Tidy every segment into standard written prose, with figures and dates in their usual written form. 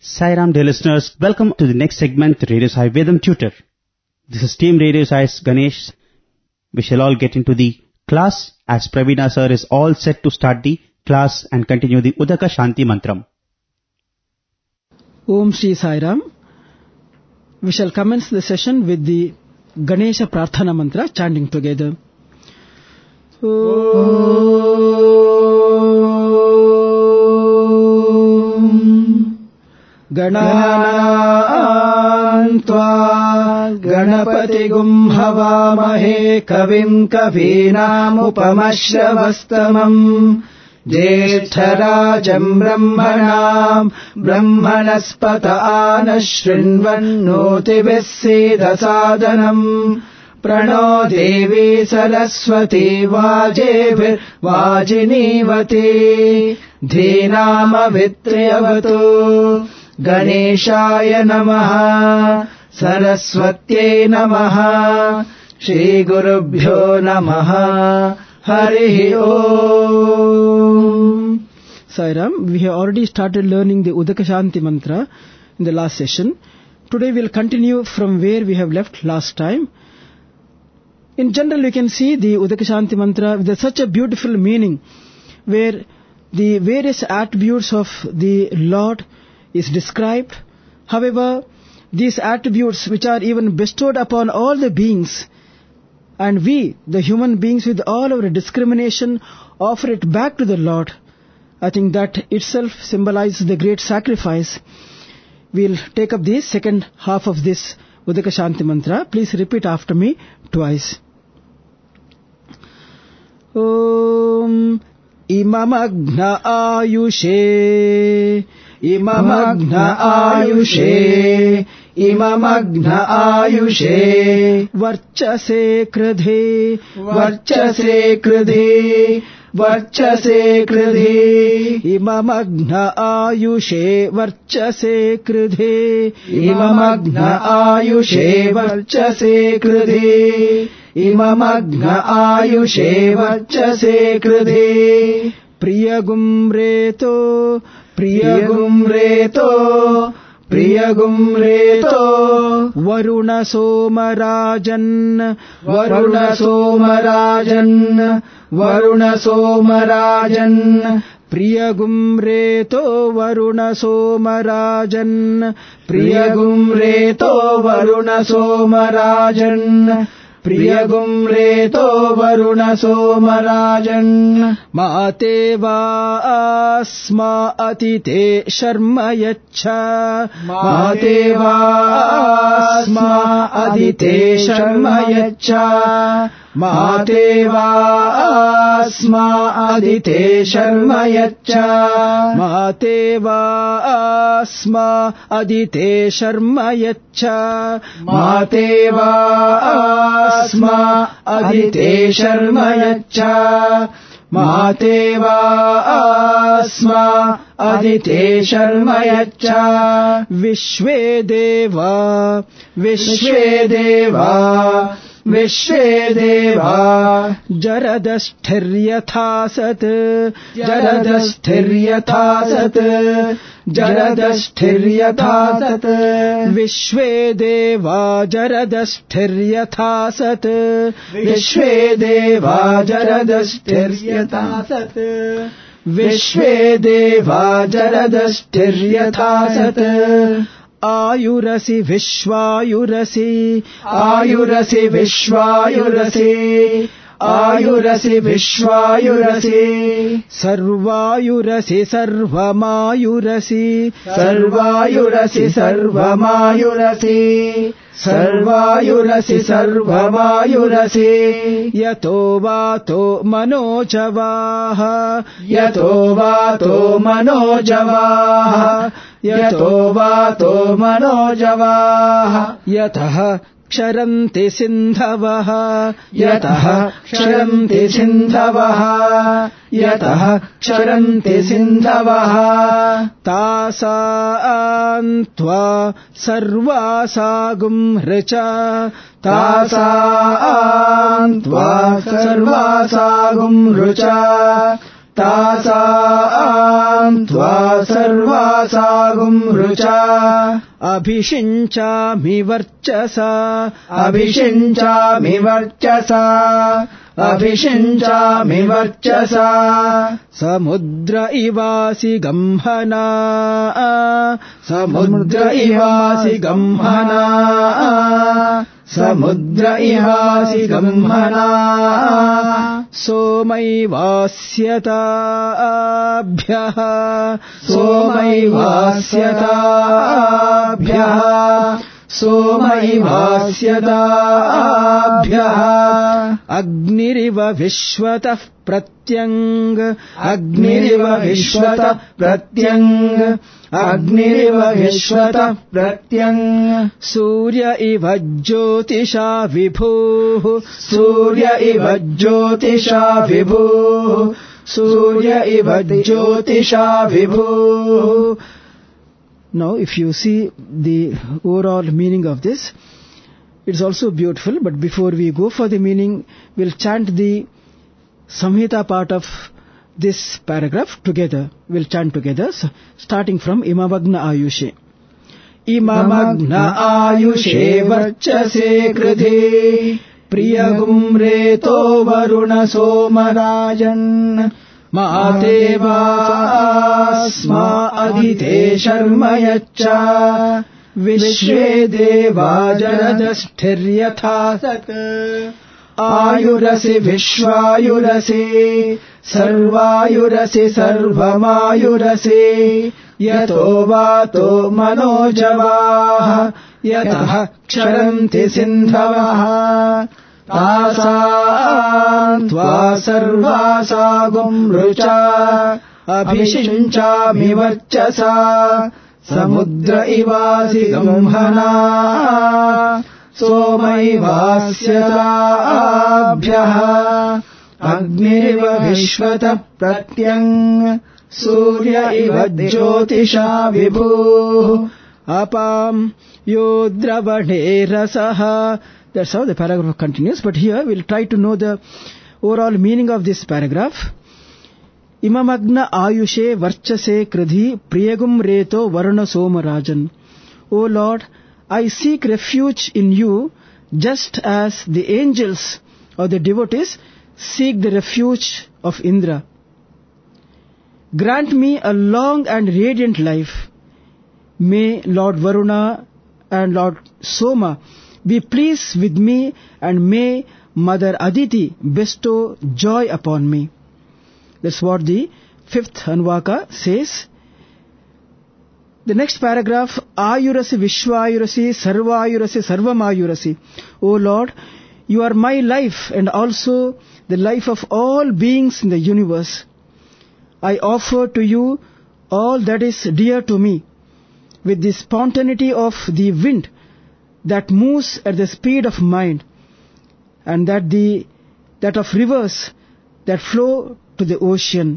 Sai Ram, dear listeners, welcome to the next segment, Radio Sai Vedam Tutor. This is Team Radio Sai's Ganesh. We shall all get into the class as Praveena sir is all set to start the class and continue the Udaka Shanti Mantram. Om Shri Sai Ram. We shall commence the session with the Ganesha Prarthana Mantra, chanting together. Gananantva Ganapatigum Havamahe Kavim Kavinam Upamashravastamam Jeshtarajam Brahmanam Brahmanaspata Anashrinvannoti Vissedasadanam Prano Devi Saraswati Vajebhir Vajinivati Dhinama Vitriyavatu Ganeshaya Namaha Saraswatye Namaha Shri Gurubhyo Namaha Harihi Om. Sai Ram, we have already started learning the Udaka Shanti Mantra in the last session. Today we will continue from where we have left last time. In general, you can see the Udaka Shanti Mantra with such a beautiful meaning where the various attributes of the Lord is described. However, these attributes which are even bestowed upon all the beings, and we, the human beings, with all our discrimination, offer it back to the Lord. I think that itself symbolizes the great sacrifice. We'll take up the second half of this Udaka Shanti Mantra. Please repeat after me twice. Om Imamagna Ayushe Imamagna Ayushe Imamagna Ayushe Varchase Kridhe Varchase Kridhe Varchase Kridhe Imamagna Ayushe Varchase Kridhe Imamagna Ayushe Varchase Kridhe Imamagna Ayushe Varchase Kridhe Priyagumreto Priyagumreto Priyagumreto Varuna Somarajan Varuna Somarajan Varuna Somarajan Priyagumreto Varuna Somarajan Priyagumreto Varuna Somarajan Priyagumreto Varuna Somarajan Mateva Asma Atite Sharma Yacha Mateva Asma Adite Sharma Yacha Mateva Asma Adite Sharma Yacha Mateva Asma Adite Sharma Yacha Mateva Asma Adite Sharma Yacha Mateva Asma Adite Sharma Yacha Vishwe Deva Vishwe Deva Vishwe Deva Jaradashthir Sat Jaradashthir Sat Jaradashthir Sat Vishwe Deva Jaradashthir Sat Vishwe Deva Jaradashthir Sat Vishwe Deva Jaradashthir Sat Ayurasi Vishwayurasi Ayurasi Vishwayurasi Ayurasi Vishwayurasi Sarvayurasi Sarvamayurasi Sarvayurasi Sarvamayurasi Sarvayurasi Sarvamayurasi Yato Vato Manojavaha Yato Vato Manojavaha Yato Vato Manojavaha Yataha Ksharanti Sindhavaha Yataha Ksharanti Sindhavaha Yataha Ksharanti Sindhavaha Tasantva Sarvasagum Richa Tasantva Sarvasagum Richa तासां त्वा सर्वासागुं रुचा अभिषिञ्चामि वर्चसा अभिषिञ्चामि वर्चसा अभिषिञ्चामि वर्चसा समुद्र इवासि गम्हना समुद्र इवासि गम्हना समुद्र इवासि गम्हना सोमैवास्यताभ्यः सोमैवास्यताभ्यः सोमैवास्यताभ्यः अग्निरिव विश्वतः प्रत्यङ्ग अग्निरिव विश्वतः प्रत्यङ्ग अग्निरिव विश्वतः प्रत्यङ्ग सूर्य इव ज्योतिषा विभुः सूर्य इव ज्योतिषा विभुः सूर्य इव ज्योतिषा विभुः. Now, if you see the overall meaning of this, it's also beautiful. But before we go for the meaning, we'll chant the Samhita part of this paragraph together. We'll chant together, starting from Imamagna Ayushe. Imamagna Ayushe Varchase Kridhe Priyagumreto Varuna Somarajan Matevasma Adite Sharmayaccha Vishve Deva Janadashtiryathasak Ayurase Vishwayurase Sarvayurase Sarvamayurase Yato Vato Manojavaha Yataha Ksharanti Sindhavaha Tasam Tva Sarvasagum Rucha Abhishinchami Varchasa Samudra Ivasi Gamhana Somaivasyatabhyaha Agniriva Vishvata Pratyang Surya Iva Jyotisha Vibhu Apam Yodravane Rasaha. That's how the paragraph continues. But here we'll try to know the overall meaning of this paragraph. Imamagna Ayushe Varchase Kridhi Priyagum Reto Varuna Somarajan. O Lord, I seek refuge in you just as the angels or the devotees seek the refuge of Indra. Grant me a long and radiant life. May Lord Varuna and Lord Soma be pleased with me, and may Mother Aditi bestow joy upon me. That's what the fifth Anvaka says. The next paragraph, Ayurasi Vishwayurasi Sarvayurasi Sarvamayurasi. O Lord, you are my life and also the life of all beings in the universe. I offer to you all that is dear to me, with the spontaneity of the wind that moves at the speed of mind, and that of rivers that flow to the ocean.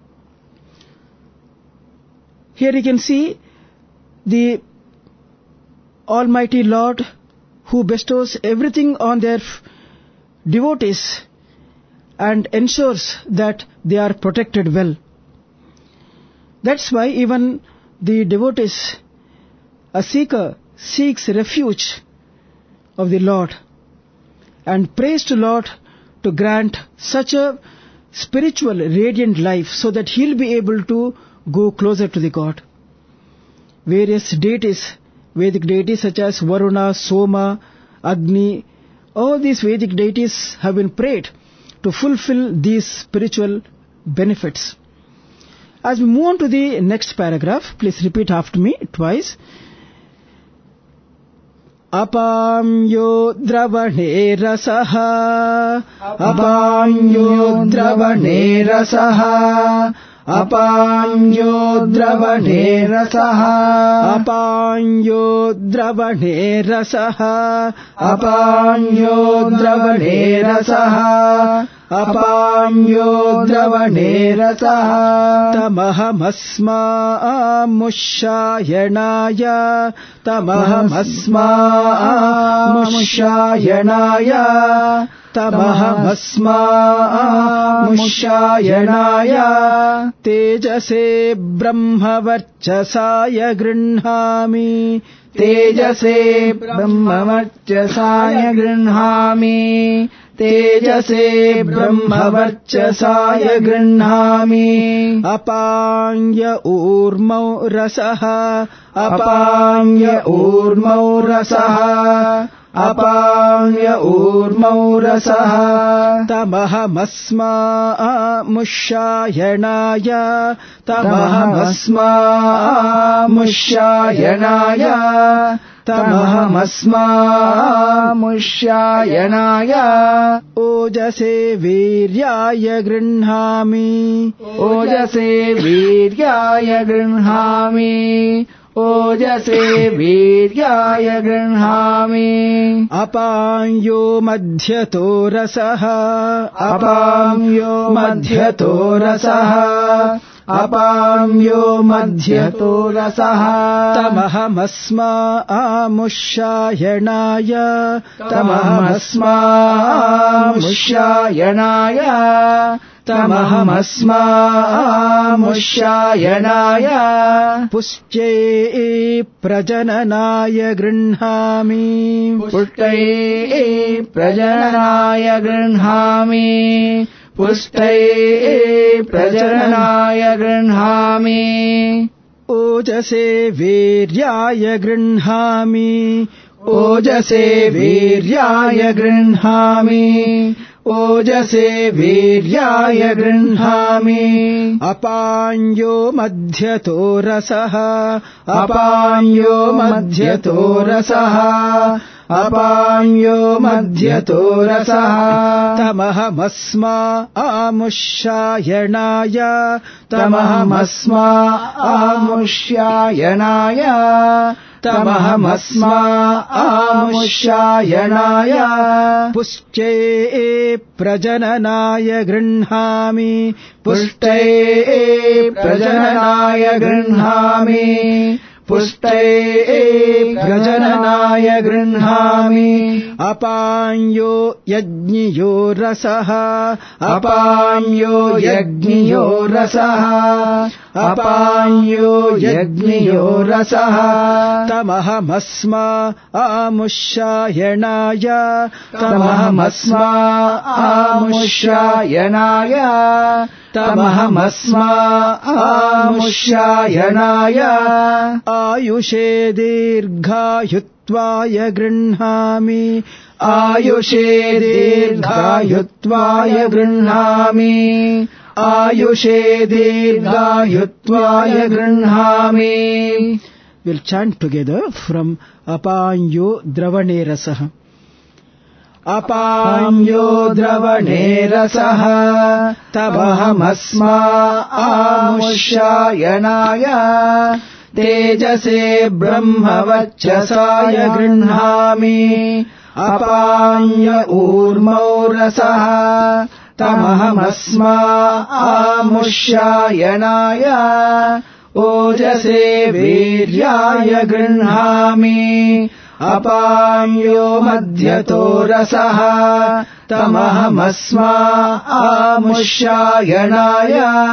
Here you can see the Almighty Lord who bestows everything on their devotees and ensures that they are protected well. That's why even the devotees, a seeker, seeks refuge of the Lord and prays to Lord to grant such a spiritual radiant life so that he'll be able to go closer to the God. Various deities, Vedic deities such as Varuna, Soma, Agni, all these Vedic deities have been prayed to fulfill these spiritual benefits. As we move on to the next paragraph, please repeat after me twice. Apam Yodravane Rasaha Apam Yodravane Rasaha Apam Yodravane Rasaha Apam Yodravane Rasaha Apam Yodravane Rasaha Apam Yodravane Rasaha Tamahamasma Mushayanaya Tamahamasma Mushayanaya तमहमस्मामुष्यायणाय तेजसे ब्रह्मवर्चसाय गृह्णामि तेजसे ब्रह्मवर्चसाय गृह्णामि तेजसे ब्रह्मवर्चसाय गृह्णामि अपाङ्य ऊर्मौ रसः अपाङ्य ऊर्मौ रसः अपाङ्य ऊर्मौ रसः तमहमस्मामुष्यायणाय तमहमस्मामुष्यायणाय तमहमस्मामुष्यायणाय ओजसे वीर्याय गृह्णामि ओजसे वीर्याय गृह्णामि ओजसे वीर्याय गृह्णामि अपाङ्यो मध्यतो रसः अपाम्यो मध्यतो रसः अपाम्यो मध्यतो रसः तमहमस्मामुष्यायणाय तमहमस्मामुष्यायणाय तमहमस्मामुष्यायणाय पुष्ट्ये प्रजननाय गृह्णामि पुष्टये प्रजननाय गृह्णामि पुष्टये प्रजननाय गृह्णामि ओजसे वीर्याय गृह्णामि ओजसे वीर्याय गृह्णामि ओजसे वीर्याय गृह्णामि अपाङ्यो मध्यतो रसः अपाङ्यो मध्यतो रसः अपाङ्यो मध्यतो रसः तमहमस्मामुष्यायणाय तमहमस्मामुष्यायणाय तमहमस्मामुष्यायणाय पुष्ट्ये प्रजननाय गृह्णामि पुष्टये प्रजननाय गृह्णामि पुष्टये प्रजननाय गृह्णामि अपाङ्यो यज्ञियो रसः अपाङ्यो यज्ञियो रसः अपाङ्यो यज्ञियो रसः तमहमस्मामुष्यायणाय तमहमस्मामुष्यायणाय तमहमस्मामुष्यायणाय आयुषे दीर्घायुत्वाय गृह्णामि आयुषे दीर्घायुत्वाय गृह्णामि आयुषे दीर्घायुत्वाय गृह्णामि We'll chant together from Apañyo Dravane Rasah. अपाम्यो द्रवणे रसः तमहमस्मामुष्यायणाय तेजसे ब्रह्मवर्चसाय गृह्णामि अपाम्य ऊर्मौ रसः तमहमस्मामुष्यायणाय ओजसे वीर्याय गृह्णामि अपाम्यो मध्यतो रसः तमहमस्मामुष्यायणाय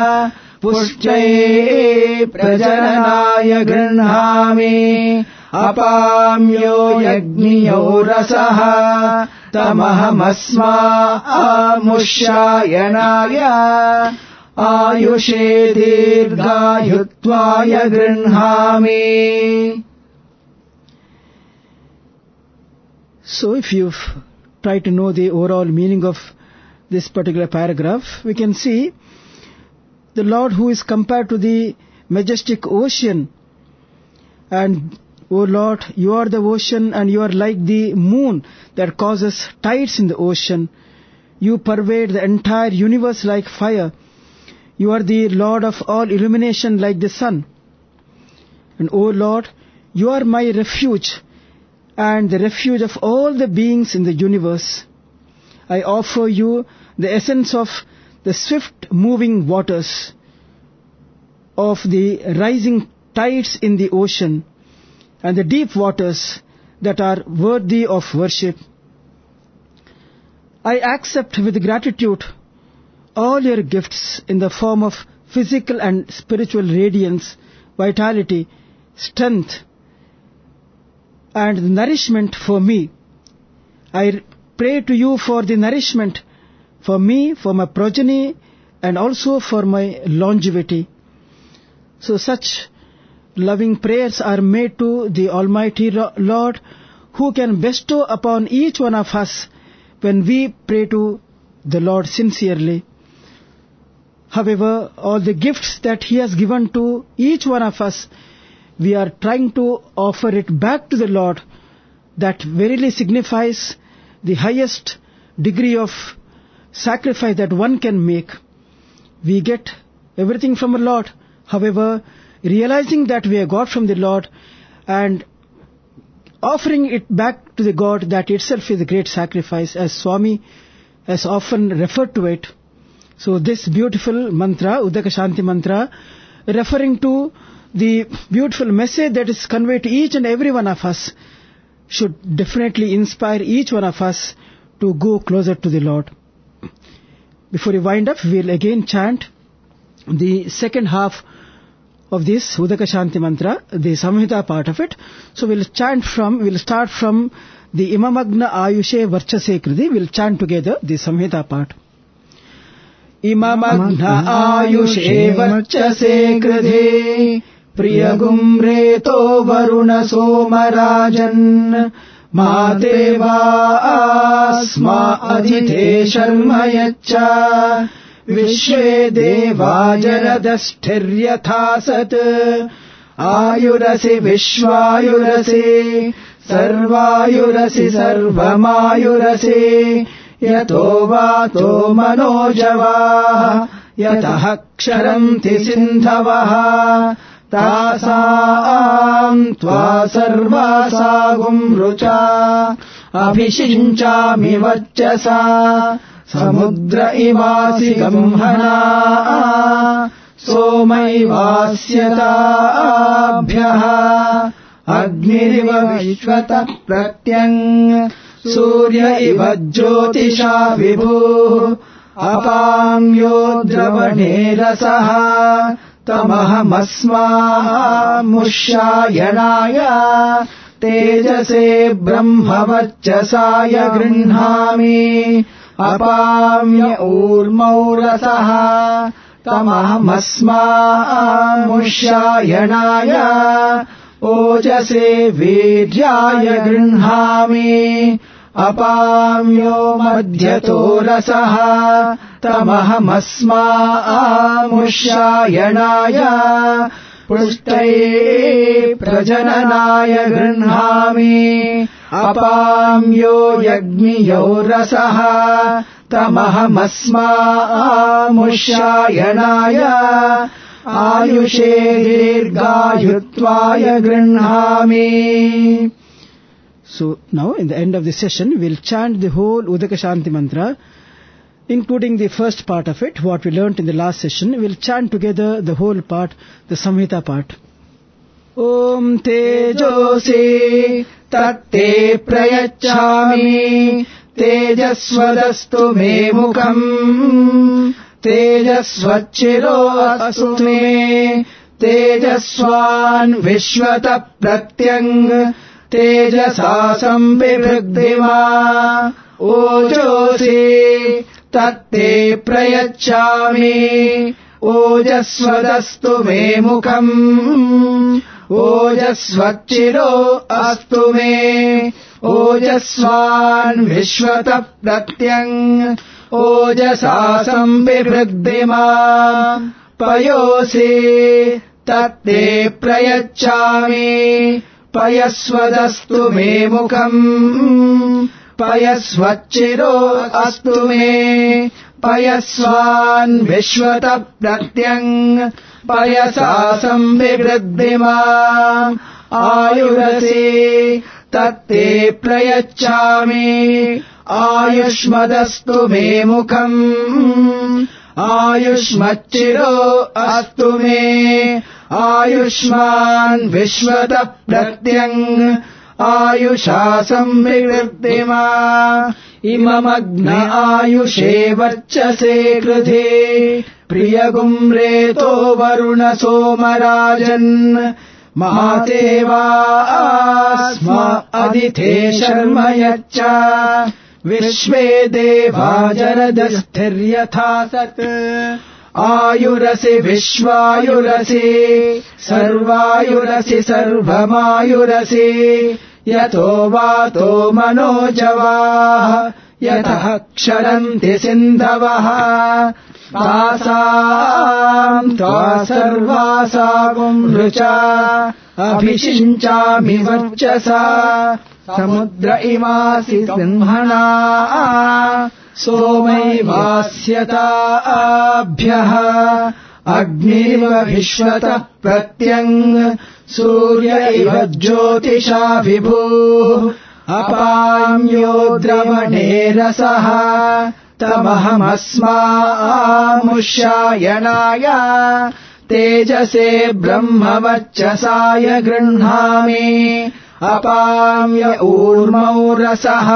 पुष्ट्ये प्रजननाय गृह्णामि अपाम्यो यज्ञियो रसः तमहमस्मामुष्यायणाय आयुषे दीर्घायुत्वाय गृह्णामि. So if you try to know the overall meaning of this particular paragraph, we can see the Lord who is compared to the majestic ocean. And, O Lord, you are the ocean and you are like the moon that causes tides in the ocean. You pervade the entire universe like fire. You are the Lord of all illumination like the sun. And, O Lord, you are my refuge and the refuge of all the beings in the universe. I offer you the essence of the swift moving waters, of the rising tides in the ocean, and the deep waters that are worthy of worship. I accept with gratitude all your gifts in the form of physical and spiritual radiance, vitality, strength, and nourishment for me. I pray to you for the nourishment for me, for my progeny, and also for my longevity. So such loving prayers are made to the Almighty Lord, who can bestow upon each one of us when we pray to the Lord sincerely. However, all the gifts that He has given to each one of us, we are trying to offer it back to the Lord. That verily signifies the highest degree of sacrifice that one can make. We get everything from the Lord. However, realizing that we have got from the Lord and offering it back to the God, that itself is a great sacrifice, as Swami has often referred to it. So this beautiful mantra, Udaka Shanti mantra, referring to the beautiful message that is conveyed to each and every one of us, should definitely inspire each one of us to go closer to the Lord. Before we wind up, we will again chant the second half of this Udaka Shanti mantra, the Samhita part of it. So we'll start from the Imamagna Ayushe Varchase Kriti. We'll chant together the Samhita part. Imamagna Ayushe Varchase Kriti Priyagumreto Varuna Somarajan Mateva Asma Adite Sharmayaccha Vishwe Deva Jaradashtiryatha Ayurasi Vishwayurasi Sarvayurasi Sarvamayurasi Yato Vato Manojavaha Yatah Ksharanti Sindhavaha Tasam Tva Sarvasagum Rucha Abhishinchami Vachasa Samudra Ivasi Gamhana Somaivasyata Abhyaha Agniriva Vishwata Pratyang Surya Iva Jyotisha Vibhu Apamyo Dravane Rasaha Tamahamasma Mushyayanaya Tejase Brahmavachasaya Grinhami Apamya Urmaurasaha Tamahamasma Mushyayanaya Ojase Vidyaya Grinhami Apamyo Madhyato Rasaha Tamahamasma Mushyayanaya Pushtaye Prajananaya Grinhami Apamyo Yagniyo Rasaha Tamahamasma Mushyayanaya Ayushe Dirghayutvaya Grinhami. So now in the end of the session, we'll chant the whole Udaka Shanti mantra, including the first part of it, what we learnt in the last session. We'll chant together the whole part, the Samhita part. Om Tejosi Tatte Prayachami Tejasvadastu Me Mukham Tejasvachiro Astu Me Tejasvan Vishwata Pratyang Tejasasam Vibhragdima Ojosi Tatte Prayachami Ojasvadastu Me Mukham Ojasvachiro Astu Me Ojasvan Vishwata Pratyang Ojasasam Vibhragdima Payosi Tatte Prayachami Payasvadastu Me Mukham Payasvachiro Astu Me Payasvan Vishwata Pratyang Payasasam Vibhragdima Ayurase Tatte Prayachami Ayushmadastu Me Mukham Ayushmachiro Astu Me Ayushman Vishwata Pratyang आयुषा संविवृद्धिमा इममग्न आयुषे वर्चसे कृधे प्रियगुम्रेतो वरुण सोमराजन् मातेवा अस्मा अदिते शर्म यच्च विश्वे देवा जरदस्थिर्यथा सत् आयुरसि विश्वायुरसि सर्वायुरसि सर्वमायुरसि यतो वातो मनोजवाः यतः क्षरन्ति सिन्धवः तासाम् त्वा सर्वासागुम् ऋचा अभिषिञ्चामि वर्चसा समुद्र इमासि सिंहणा सोमैवास्यताभ्यः अग्निरिव विश्वतः प्रत्यङ् सूर्य इव ज्योतिषा विभुः अपाम्यो द्रवणे रसः तमहमस्मामुष्यायणाय तेजसे ब्रह्मवर्चसाय गृह्णामि अपाम्य ऊर्मौ रसः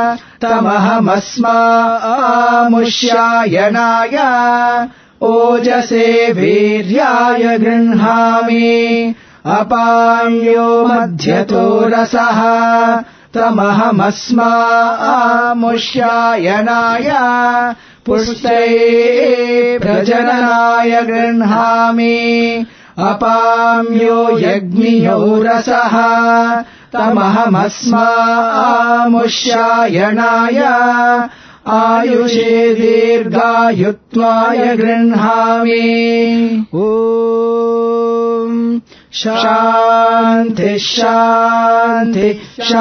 तमहमस्मामुष्यायणाय ओजसे वीर्याय गृह्णामि अपाम्यो मध्यतो रसः तमहमस्मामुष्यायणाय पुष्टे प्रजननाय गृह्णामि अपाम्यो यज्ञियो रसः तमहमस्मामुष्यायणाय आयुषे दीर्घायुत्वाय गृह्णामि ॐ शान्ति शान्ति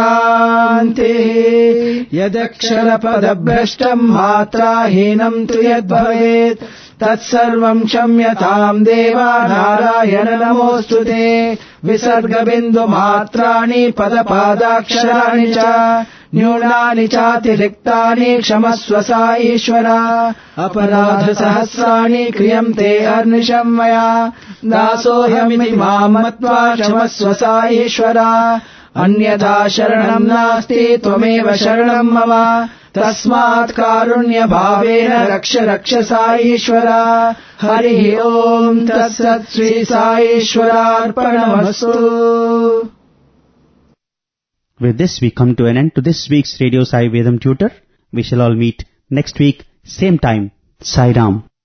शान्तिः यदक्षरपदभ्रष्टम् मात्राहीनम् तु यद्भवेत् तत्सर्वम् क्षम्यताम् देवा नारायण नमोऽस्तु ते विसर्गबिन्दुमात्राणि पदपादाक्षराणि च न्यूनानि चातिरिक्तानि क्षमस्व सा ईश्वरा अपराधसहस्राणि क्रियन्ते अनिशम् मया दासोऽहमिति माम् मत्वा क्षमस्व सा ईश्वरा अन्यथा शरणम् नास्ति त्वमेव शरणम् मम तस्मात् कारुण्यभावेन रक्ष रक्ष सा ईश्वरा हरिः ओम् तत्सत् Shri साईश्वरार्पणमस्तु. With this, we come to an end to this week's Radio Sai Vedam Tutor. We shall all meet next week, same time. Sai Ram.